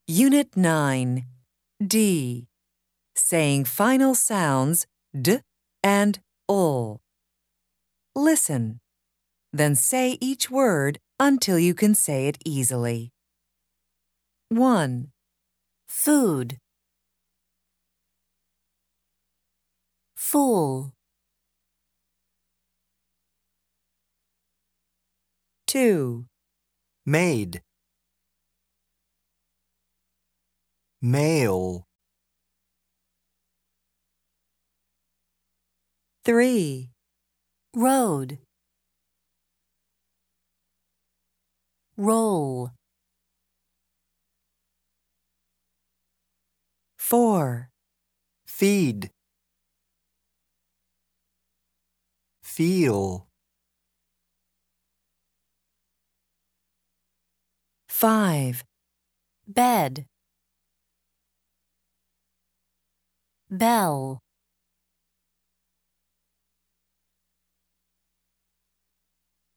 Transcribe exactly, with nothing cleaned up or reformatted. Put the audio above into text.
Unit nine, D. Saying final sounds d and ul. Listen, then say each word until you can say it easily. one. Food. Fool. two. Maid, male, three. Road. Roll. four. feed, feel, five. Bed. Bell.